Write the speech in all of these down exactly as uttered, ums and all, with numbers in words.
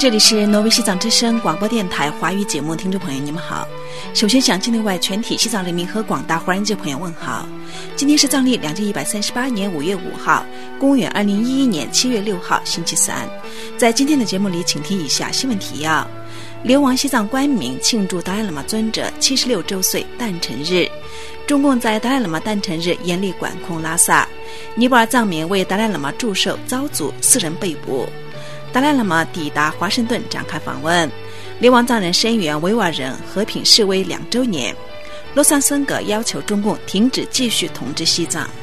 这里是挪威西藏之声广播电台华语节目，听众朋友你们好。首先向境内外全体西藏人民和广大华人界朋友问好。今天是藏历两千一百三十八年五月五号，公元二零一一年七月六号，星期三。在今天的节目里，请听以下新闻提要：流亡西藏官民庆祝达赖喇嘛尊者七十六周岁诞辰日。中共在达赖喇嘛诞辰日严厉管控拉萨。尼泊尔藏民为达赖喇嘛祝寿遭阻，四人被捕。达赖喇嘛抵达华盛顿展开访问。流亡藏人声援维吾尔人和平示威两周年。洛桑森格要求中共停止继续统治西藏。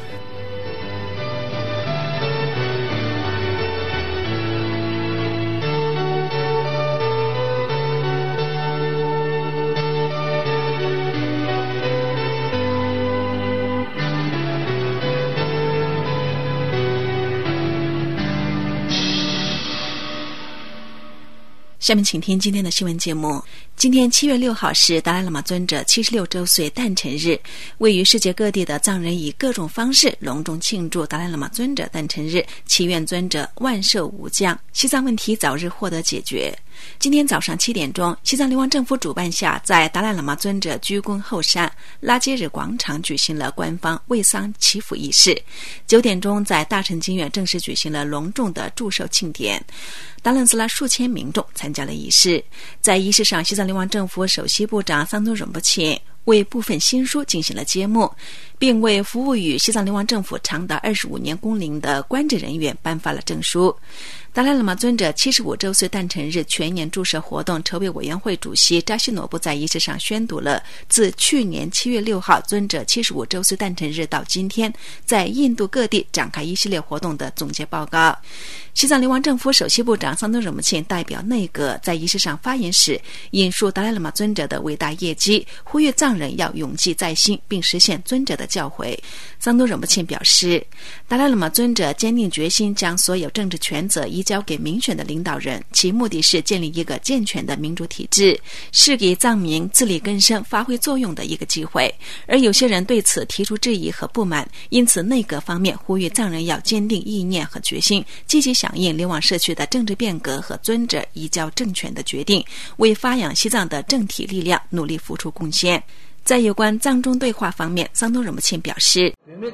下面请听今天的新闻节目。今天七月六号是达赖喇嘛尊者七十六周岁诞辰日，位于世界各地的藏人以各种方式隆重庆祝达赖喇嘛尊者诞辰日，祈愿尊者万寿无疆，西藏问题早日获得解决。今天早上七点钟，西藏流亡政府主办下，在达赖喇嘛尊者居宫后山拉杰日广场举行了官方慰丧祈福仪式。九点钟，在大乘经院正式举行了隆重的祝寿庆典。达楞斯拉数千民众参加了仪式。在仪式上，西藏流亡政府首席部长桑东荣布钦为部分新书进行了揭幕，并为服务于西藏流亡政府长达二十五年工龄的官职人员颁发了证书。达赖喇嘛尊者七十五周岁诞辰日全年祝寿活动筹备委员会主席扎西诺布在仪式上宣读了自去年七月六号尊者七十五周岁诞辰日到今天在印度各地展开一系列活动的总结报告。西藏流亡政府首席部长桑东荣布钦代表内阁在仪式上发言时，引述达赖喇嘛尊者的伟大业绩，呼吁藏人要永记在心，并实现尊者的教诲。桑东荣布钦表示，达赖喇嘛尊者坚定决心将所有政治权责移交给民选的领导人，其目的是建立一个健全的民主体制，是给藏民自力更生发挥作用的一个机会。而有些人对此提出质疑和不满，因此内阁方面呼吁藏人要坚定意念和决心，积极响应流亡社区的政治变革和尊者移交政权的决定，为发扬西藏的政体力量努力付出贡献。在有关藏中对话方面，桑东荣布钦表示，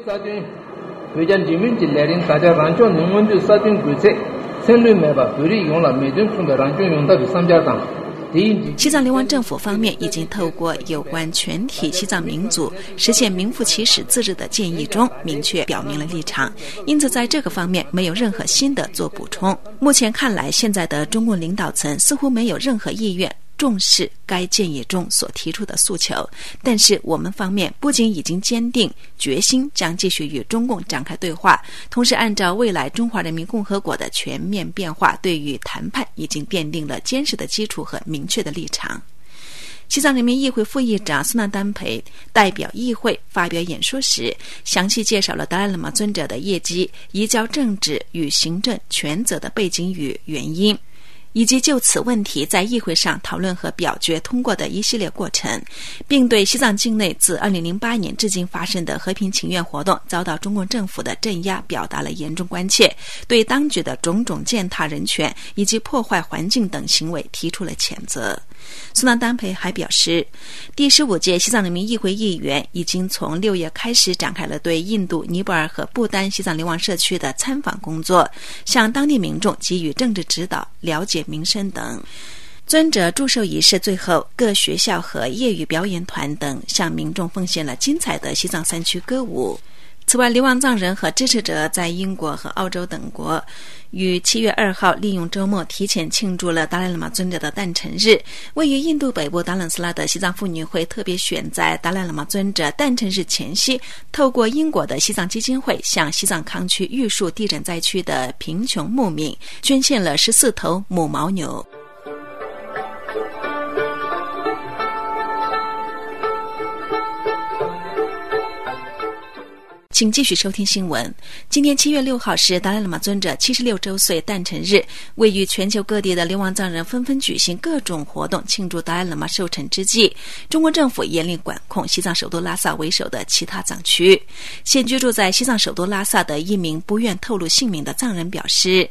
西藏流亡政府方面已经透过有关全体西藏民族实现名副其实自治的建议中明确表明了立场，因此在这个方面没有任何新的做补充。目前看来，现在的中共领导层似乎没有任何意愿重视该建议中所提出的诉求，但是我们方面不仅已经坚定决心将继续与中共展开对话，同时按照未来中华人民共和国的全面变化，对于谈判已经奠定了坚实的基础和明确的立场。西藏人民议会副议长苏纳丹培代表议会发表演说时，详细介绍了达赖喇嘛尊者的业绩、移交政治与行政权责的背景与原因，以及就此问题在议会上讨论和表决通过的一系列过程，并对西藏境内自二零零八年至今发生的和平请愿活动遭到中共政府的镇压表达了严重关切，对当局的种种践踏人权以及破坏环境等行为提出了谴责。苏纳丹培还表示，第十五届西藏人民议会议员已经从六月开始展开了对印度、尼泊尔和不丹西藏流亡社区的参访工作，向当地民众给予政治指导、了解民生等。尊者祝寿仪式最后，各学校和业余表演团等向民众奉献了精彩的西藏山区歌舞。此外，流亡藏人和支持者在英国和澳洲等国于七月二号利用周末提前庆祝了达赖喇嘛尊者的诞辰日。位于印度北部达楞斯拉的西藏妇女会特别选在达赖喇嘛尊者诞辰日前夕，透过英国的西藏基金会向西藏康区玉树地震灾区的贫穷牧民捐献了十四头母牦牛。 请继续收听新闻。今天七月六号是达赖喇嘛尊者七十六周岁诞辰日，位于全球各地的流亡藏人纷纷举行各种活动庆祝达赖喇嘛寿辰之际，中国政府严令管控西藏首都拉萨为首的其他藏区。现居住在西藏首都拉萨的一名不愿透露姓名的藏人表示，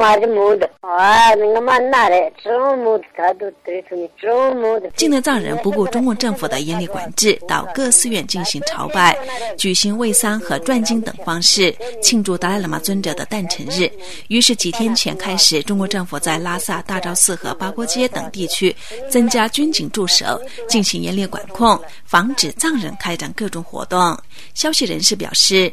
境内藏人不顾中共政府的严厉管制，到各寺院进行朝拜，举行卫丧和转经等方式庆祝达赖喇嘛尊者的诞辰日。于是几天前开始，中国政府在拉萨、大昭寺和八廓街等地区增加军警驻守，进行严厉管控，防止藏人开展各种活动。消息人士表示，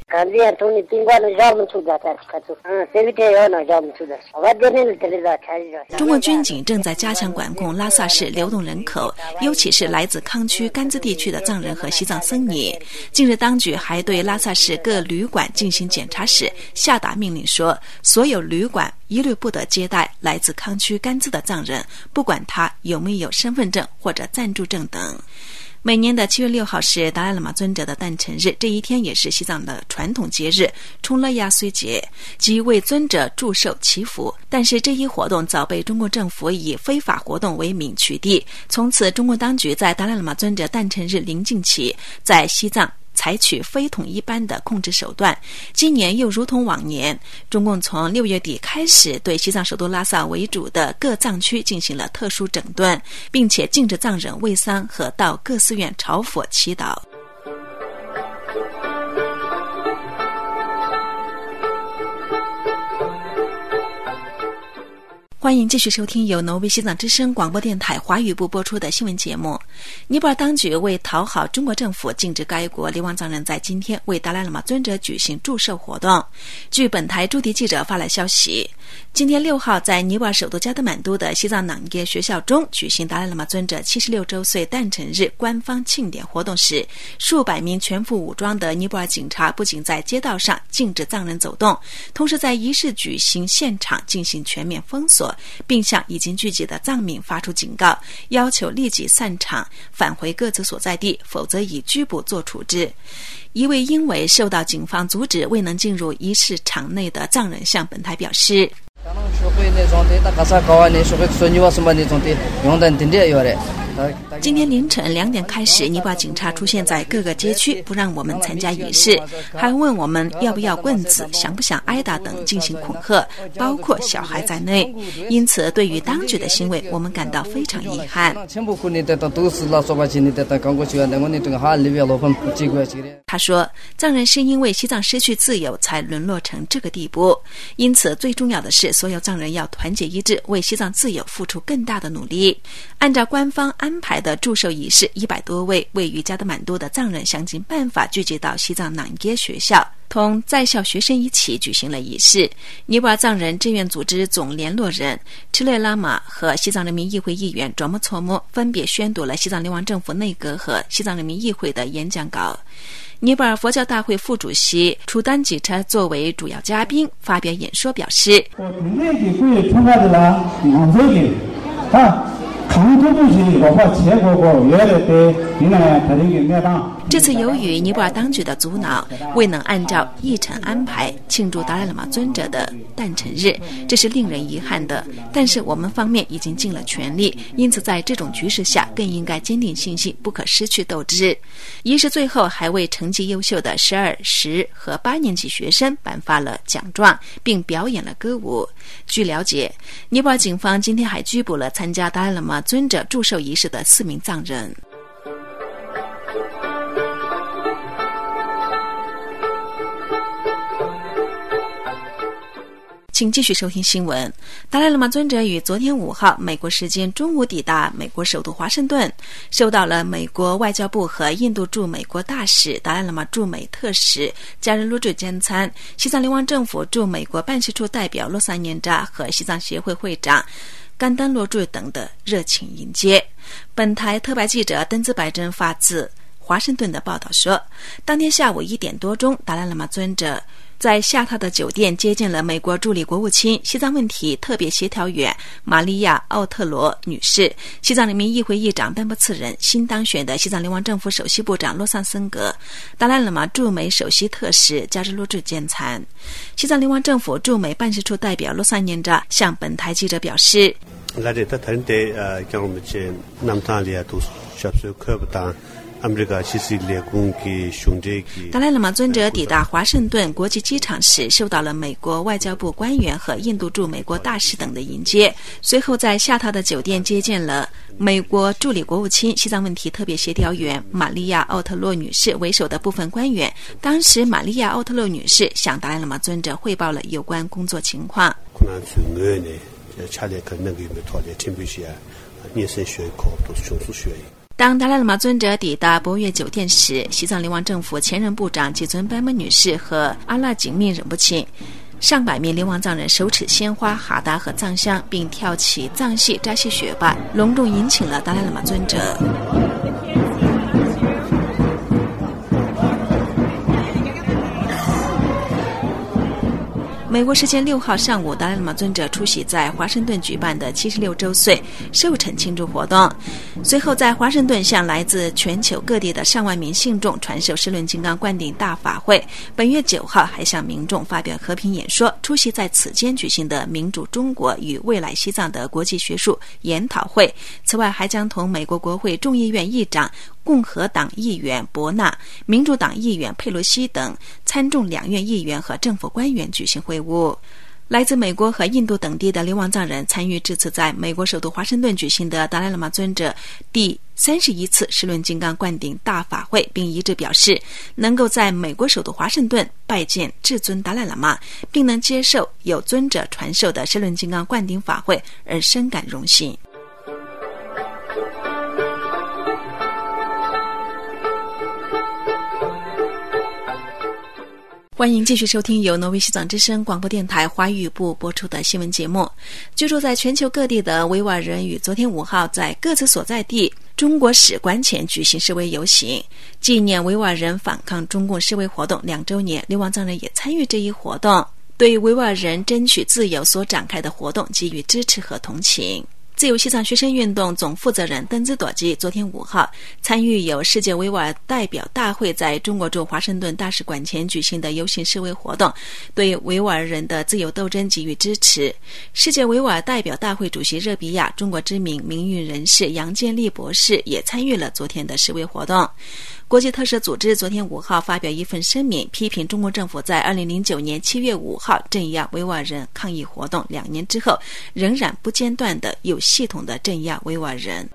中国军警正在加强管控拉萨市流动人口，尤其是来自康区、甘孜地区的藏人和西藏僧尼。近日当局还对拉萨市各旅馆进行检查时下达命令说，所有旅馆一律不得接待来自康区、甘孜的藏人，不管他有没有身份证或者暂住证等。每年的七月六号是达赖喇嘛尊者的诞辰日，这一天也是西藏的传统节日冲勒亚岁节，即为尊者祝寿祈福。但是这一活动早被中国政府以非法活动为名取缔，从此中国当局在达赖喇嘛尊者诞辰日临近起，在西藏采取非统一般的控制手段。今年又如同往年，中共从六月底开始对西藏首都拉萨为主的各藏区进行了特殊整顿，并且禁止藏人卫丧和到各寺院朝佛祈祷。欢迎继续收听由挪威西藏之声广播电台华语部播出的新闻节目。尼泊尔当局为讨好中国政府，禁止该国流亡藏人在今天为达赖喇嘛尊者举行祝寿活动。据本台驻地记者发来消息，今天六号在尼泊尔首都加德满都的西藏朗耶学校中举行达赖喇嘛尊者七十六周岁诞辰日官方庆典活动时，数百名全副武装的尼泊尔警察不仅在街道上禁止藏人走动，同时在仪式举行现场进行全面封锁，并向已经聚集的藏民发出警告，要求立即散场返回各自所在地，否则以拘捕做处置。一位因为受到警方阻止未能进入仪式场内的藏人向本台表示，今天凌晨两点开始，尼泊尔警察出现在各个街区，不让我们参加仪式，还问我们要不要棍子，想不想挨打等进行恐吓，包括小孩在内。因此对于当局的行为，我们感到非常遗憾。他说，藏人是因为西藏失去自由才沦落成这个地步，因此最重要的是所有藏人要团结一致，为西藏自由付出更大的努力。按照官方安排的祝寿仪式，一百多位位于加德满都的藏人想尽办法聚集到西藏朗耶学校，同在校学生一起举行了仪式。尼泊尔藏人志愿组织总联络人赤列拉玛和西藏人民议会议员卓木措木分别宣读了西藏流亡政府内阁和西藏人民议会的演讲稿。尼泊尔佛教大会副主席楚丹吉车作为主要嘉宾发表演说，表示，这次由于尼泊尔当局的阻挠，未能按照议程安排庆祝达赖喇嘛尊者的诞辰日，这是令人遗憾的。但是我们方面已经尽了全力，因此在这种局势下更应该坚定信心，不可失去斗志。仪式最后还为成绩优秀的十二、十和八年级学生颁发了奖状，并表演了歌舞。据了解，尼泊尔警方今天还拘捕了参加达赖喇嘛尊者祝寿仪式的四名藏人。请继续收听新闻。达赖喇嘛尊者于昨天五号美国时间中午抵达美国首都华盛顿，受到了美国外交部和印度驻美国大使、达赖喇嘛驻美特使加仁鲁珠坚参、西藏流亡政府驻美国办事处代表洛萨年扎和西藏协会会长甘丹洛柱等的热情迎接。本台特派记者登兹白珍发自华盛顿的报道说，当天下午一点多钟，达赖喇嘛尊者在下榻的酒店接见了美国助理国务卿、西藏问题特别协调员玛利亚·奥特罗女士、西藏人民议会议长班布次仁、新当选的西藏流亡政府首席部长洛桑森格、达赖喇嘛驻美首席特使加日洛治见参。西藏流亡政府驻美办事处代表洛桑念扎向本台记者表示，达赖喇嘛尊者抵达华盛顿国际机场时，受到了美国外交部官员和印度驻美国大使等的迎接，随后在下榻的酒店接见了美国助理国务卿、西藏问题特别协调员玛利亚·奥特洛女士为首的部分官员。当时玛利亚·奥特洛女士向达赖喇嘛尊者汇报了有关工作情况。当达赖喇嘛尊者抵达博悦酒店时，西藏流亡政府前任部长吉尊班木女士和阿拉景密忍不清，上百名流亡藏人手持鲜花、哈达和藏香，并跳起藏戏、扎西雪巴，隆重迎请了达赖喇嘛尊者。美国时间六号上午，达赖喇嘛尊者出席在华盛顿举办的七十六周岁寿辰庆祝活动，随后在华盛顿向来自全球各地的上万名信众传授十轮金刚灌顶大法会。本月九号还向民众发表和平演说，出席在此间举行的民主中国与未来西藏的国际学术研讨会。此外，还将同美国国会众议院议长、共和党议员伯纳、民主党议员佩洛西等参众两院议员和政府官员举行会晤。来自美国和印度等地的流亡藏人参与这次在美国首都华盛顿举行的达赖喇嘛尊者第三十一次十轮金刚灌顶大法会，并一致表示能够在美国首都华盛顿拜见至尊达赖喇嘛，并能接受有尊者传授的十轮金刚灌顶法会而深感荣幸。欢迎继续收听由挪威西藏之声广播电台华语部播出的新闻节目。居住在全球各地的维吾尔人于昨天五号在各自所在地中国使馆前举行示威游行，纪念维吾尔人反抗中共示威活动两周年。流亡藏人也参与这一活动，对维吾尔人争取自由所展开的活动给予支持和同情。自由西藏学生运动总负责人登兹朵基昨天五号参与由世界维吾尔代表大会在中国驻华盛顿大使馆前举行的游行示威活动，对维吾尔人的自由斗争给予支持。世界维吾尔代表大会主席热比亚中国知名民运人士杨建立博士也参与了昨天的示威活动。国际特赦组织昨天五号发表一份声明，批评中国政府在二零零九年七月五号镇压维吾尔人抗议活动两年之后，仍然不间断的有系统的镇压维吾尔人。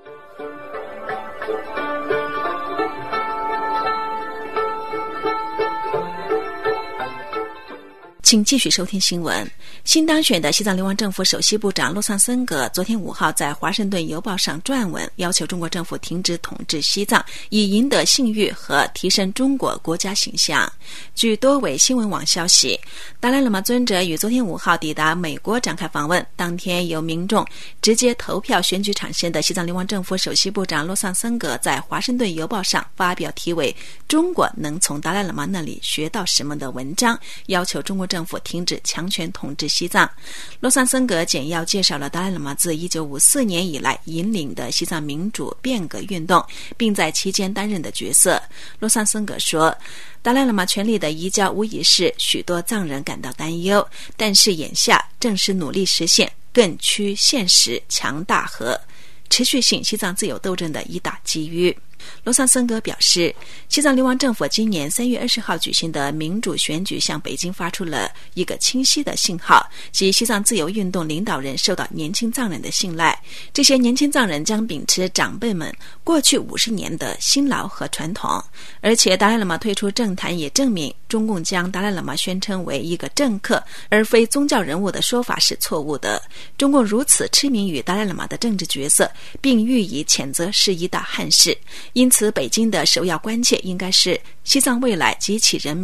请继续收听新闻。新当选的西藏流亡政府首席部长洛桑森格昨天五号在华盛顿邮报上撰文，要求中国政府停止统治西藏，以赢得信誉和提升中国国家形象。据多维新闻网消息，达赖喇嘛尊者于昨天五号抵达美国展开访问，当天由民众直接投票选举产生的西藏流亡政府首席部长洛桑森格在华盛顿邮报上发表题为中国能从达赖喇嘛那里学到什么的文章，要求中国政府停止强权统治西藏。洛桑森格简要介绍了达赖喇嘛自一九五四年以来引领的西藏民主变革运动，并在期间担任的角色。洛桑森格说，达赖喇嘛权力的移交无疑是许多藏人感到担忧，但是眼下正是努力实现更趋现实、强大和持续性西藏自由斗争的一大机遇。罗桑森格表示，西藏流亡政府今年三月二十号举行的民主选举向北京发出了一个清晰的信号，即西藏自由运动领导人受到年轻藏人的信赖。这些年轻藏人将秉持长辈们过去五十年的辛劳和传统。而且达赖喇嘛退出政坛也证明，中共将达赖喇嘛宣称为一个政客而非宗教人物的说法是错误的。中共如此痴迷于达赖喇嘛的政治角色，并予以谴责，是一大憾事。因此北京的首要关切应该是西藏未来及其人民。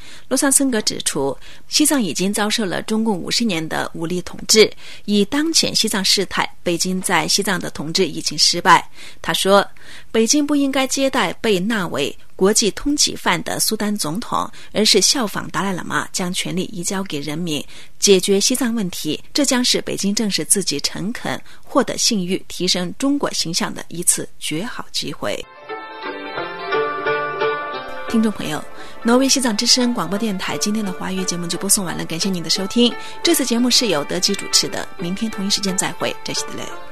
罗桑森格指出，西藏已经遭受了中共五十年的武力统治，以当前西藏事态，北京在西藏的统治已经失败。他说，北京不应该接待被纳为国际通缉犯的苏丹总统，而是效仿达赖喇嘛，将权力移交给人民，解决西藏问题。这将是北京正视自己诚恳、获得信誉、提升中国形象的一次绝好机会。听众朋友，挪威西藏之声广播电台今天的华语节目就播送完了，感谢您的收听。这次节目是由德基主持的，明天同一时间再会，这是德勒。